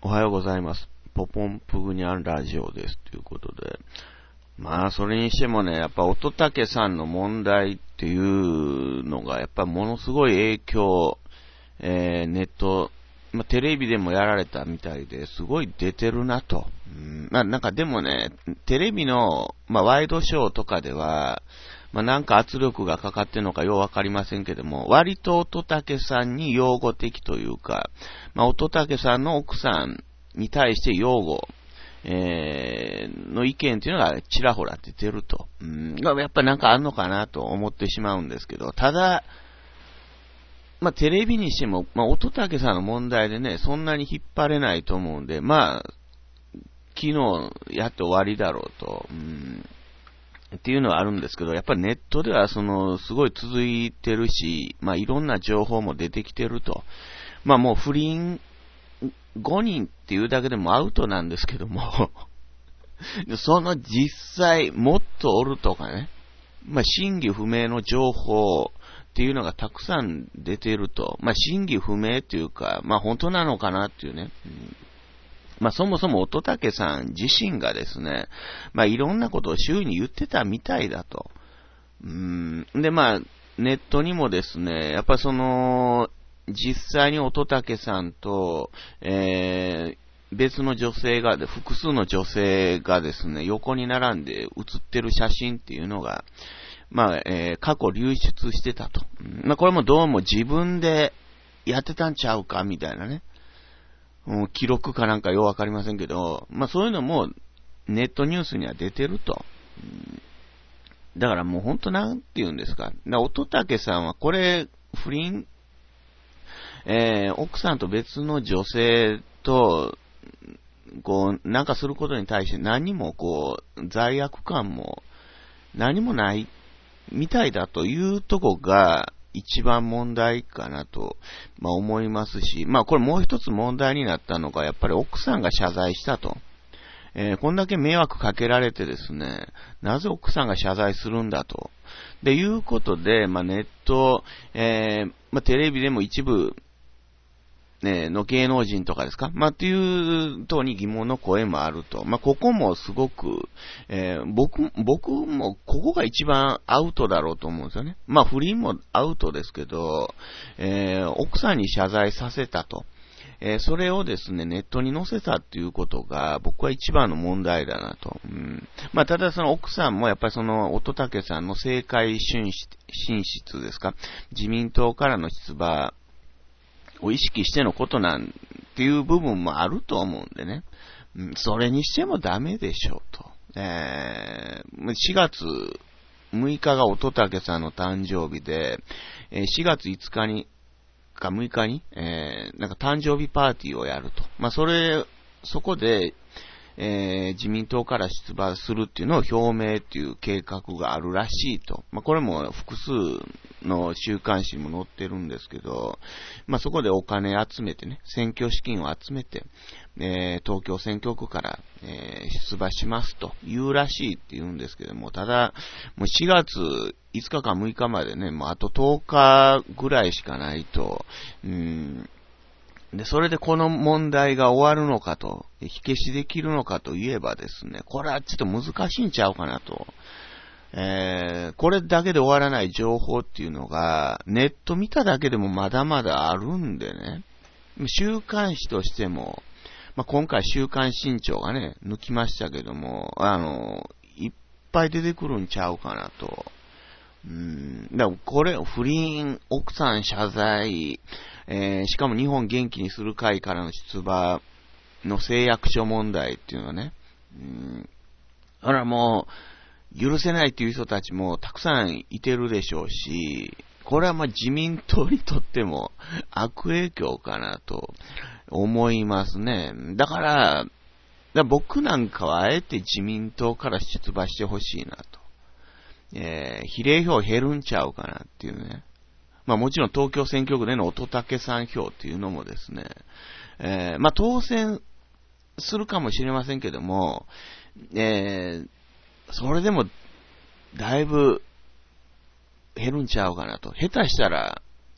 おはようございます。ポポンプグニャンラジオです。ということで。まあ、それにしてもね、やっぱ乙武さんの問題っていうのが、やっぱものすごい影響、ネット、テレビでもやられたみたいですごい出てるなと。なんかでもね、テレビの、ワイドショーとかでは、なんか圧力がかかってるのかようわかりませんけども、割と乙武さんに擁護的というか、乙武さんの奥さんに対して擁護、の意見っていうのがちらほら出てると。やっぱなんかあんのかなと思ってしまうんですけど、ただ、テレビにしても、乙武さんの問題でね、そんなに引っ張れないと思うんで、昨日やって終わりだろうと。っていうのはあるんですけど、やっぱりネットではすごい続いてるし、いろんな情報も出てきてると。もう不倫5人っていうだけでもアウトなんですけども、その実際もっとおるとかね、真偽不明の情報っていうのがたくさん出てると。真偽不明っていうか、本当なのかなっていうね。そもそも乙武さん自身がですね、いろんなことを周囲に言ってたみたいだと。で、ネットにもですね、やっぱ実際に乙武さんと、別の女性が、複数の女性がですね、横に並んで写ってる写真っていうのが、過去流出してたと。これもどうも自分でやってたんちゃうかみたいなね。記録かなんかようわかりませんけど、そういうのもネットニュースには出てると。だからもう本当なんて言うんですか。乙武さんはこれ、不倫、奥さんと別の女性と、なんかすることに対して何も罪悪感も何もないみたいだというとこが、一番問題かなと、思いますし、これもう一つ問題になったのが、やっぱり奥さんが謝罪したと。こんだけ迷惑かけられてですね、なぜ奥さんが謝罪するんだと。で、いうことで、ネット、テレビでも一部、の芸能人とかですかっていう等に疑問の声もあると。ここもすごく、僕もここが一番アウトだろうと思うんですよね。不倫もアウトですけど、奥さんに謝罪させたと。それをですね、ネットに載せたっていうことが僕は一番の問題だなと。ただその奥さんもやっぱり乙武さんの政界進出ですか自民党からの出馬を意識してのことなんていう部分もあると思うんでね。それにしてもダメでしょうと。4月6日が乙武さんの誕生日で、4月5日にか6日に、なんか誕生日パーティーをやると。そこで、自民党から出馬するっていうのを表明っていう計画があるらしいと。これも複数の週刊誌にも載ってるんですけど、そこでお金集めてね、選挙資金を集めて、東京選挙区から、出馬しますというらしいって言うんですけども、ただ、もう4月5日か6日までね、もうあと10日ぐらいしかないと、で、それでこの問題が終わるのかと、火消しできるのかといえばですね、これはちょっと難しいんちゃうかなと。これだけで終わらない情報っていうのが、ネット見ただけでもまだまだあるんでね、週刊誌としても、今回週刊新潮がね、抜きましたけども、いっぱい出てくるんちゃうかなと。だからこれ、不倫、奥さん謝罪、しかも日本元気にする会からの出馬の誓約書問題っていうのはね、だからもう、許せないっていう人たちもたくさんいてるでしょうし、これは自民党にとっても悪影響かなと思いますね。だから僕なんかはあえて自民党から出馬してほしいなと。比例票減るんちゃうかなっていうね。もちろん東京選挙区での乙武さん票っていうのもですね、当選するかもしれませんけども、それでもだいぶ減るんちゃうかなと。下手したら、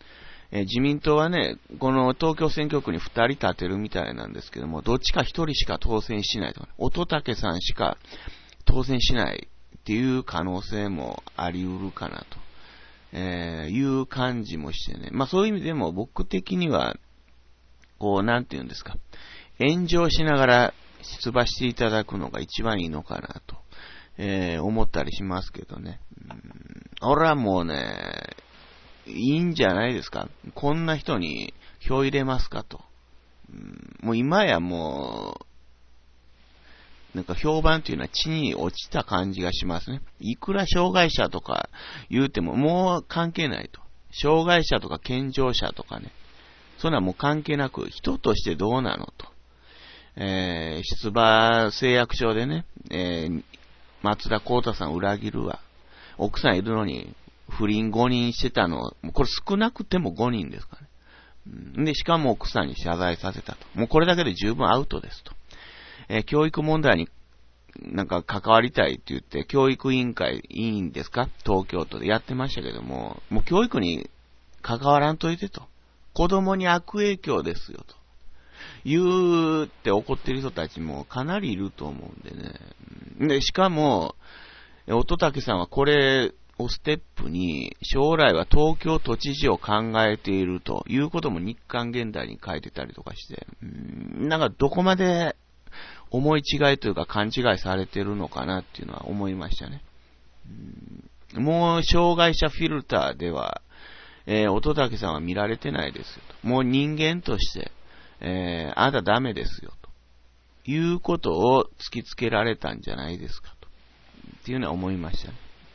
自民党はね、この東京選挙区に2人立てるみたいなんですけども、どっちか1人しか当選しないとか、乙武さんしか当選しないっていう可能性もあり得るかなと、いう感じもしてね。まあそういう意味でも僕的には、こう、なんていうんですか、炎上しながら出馬していただくのが一番いいのかなと、思ったりしますけどね。俺はもうね、いいんじゃないですか。こんな人に票入れますかと。もう今やもう、なんか評判というのは地に落ちた感じがしますね。いくら障害者とか言うてももう関係ないと。障害者とか健常者とかね。そんなもう関係なく人としてどうなのと。出馬誓約書でね、松田幸太さん裏切るわ。奥さんいるのに不倫5人してたの、これ少なくても5人ですからね。で、しかも奥さんに謝罪させたと。もうこれだけで十分アウトですと。教育問題になんか関わりたいって言って、教育委員会、委員ですか東京都でやってましたけども、もう教育に関わらんといてと。子供に悪影響ですよと。言って怒ってる人たちもかなりいると思うんでね。で、しかも、乙武さんはこれをステップに、将来は東京都知事を考えているということも日刊現代に書いてたりとかして、なんかどこまで思い違いというか勘違いされてるのかなっていうのは思いましたね。もう障害者フィルターでは、乙武さんは見られてないですよと。もう人間として、あなたダメですよということを突きつけられたんじゃないですかとっていうのは思いましたね。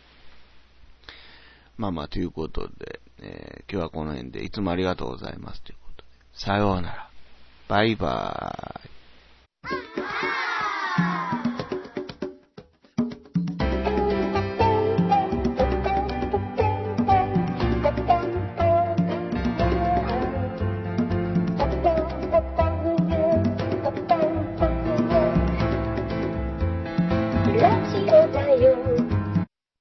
まあまあということで、今日はこの辺でいつもありがとうございますということで、さようなら、バイバーイ。